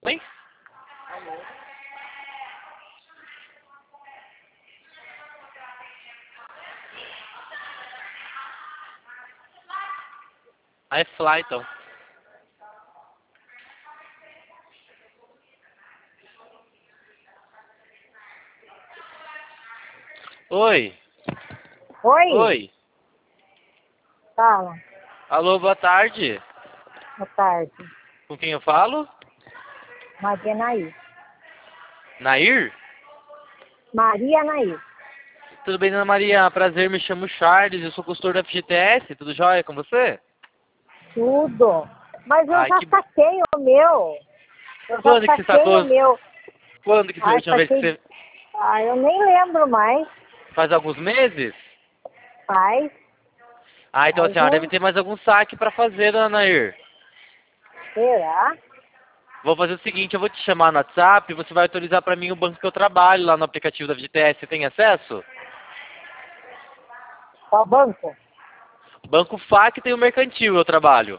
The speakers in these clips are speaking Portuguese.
Oi? Aí fly, então. Oi. Oi? Oi. Fala. Alô, boa tarde. Boa tarde. Com quem eu falo? Maria Nair. Nair? Maria Nair. Tudo bem, Dona Maria? Prazer, me chamo Charles, eu sou consultor da FGTS, tudo jóia com você? Tudo. Mas eu Ai, já que... saquei o meu. Eu já Quando que você saquei o sacou? meu. Quando que foi a Ai, última vez que saquei. você... Eu nem lembro mais. Faz alguns meses? Faz. Ah, então a Faz senhora deve um. ter mais algum saque pra fazer, Dona Nair. Será? Vou fazer o seguinte, eu vou te chamar no WhatsApp e você vai autorizar pra mim o banco que eu trabalho lá no aplicativo da FGTS. Você tem acesso? Qual banco? Banco FAC tem o mercantil, eu trabalho.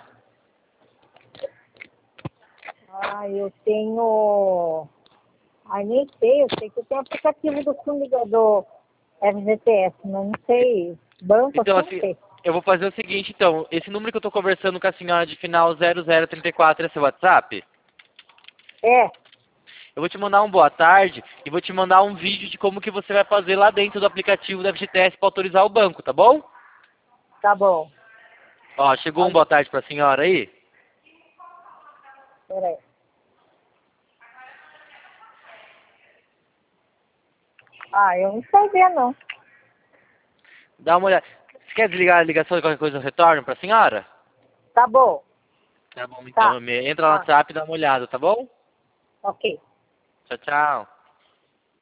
Eu tenho. Nem sei. Eu sei que eu tenho aplicativo do fundo do FGTS, mas não sei. Banco, Então, assim, não assim, sei. eu vou fazer o seguinte, então. Esse número que eu tô conversando com a senhora de final 0034 é seu WhatsApp? É, Eu vou te mandar um boa tarde e vou te mandar um vídeo de como que você vai fazer lá dentro do aplicativo da FGTS para autorizar o banco, tá bom? tá bom. Ó, chegou um boa tarde pra senhora aí? Peraí. Eu não sei ver, não. Dá uma olhada. Você quer desligar a ligação e qualquer coisa eu retorno pra senhora? Tá bom. Tá bom, Tá. então. Entra no WhatsApp e dá uma olhada, tá bom? Ok. Tchau, tchau.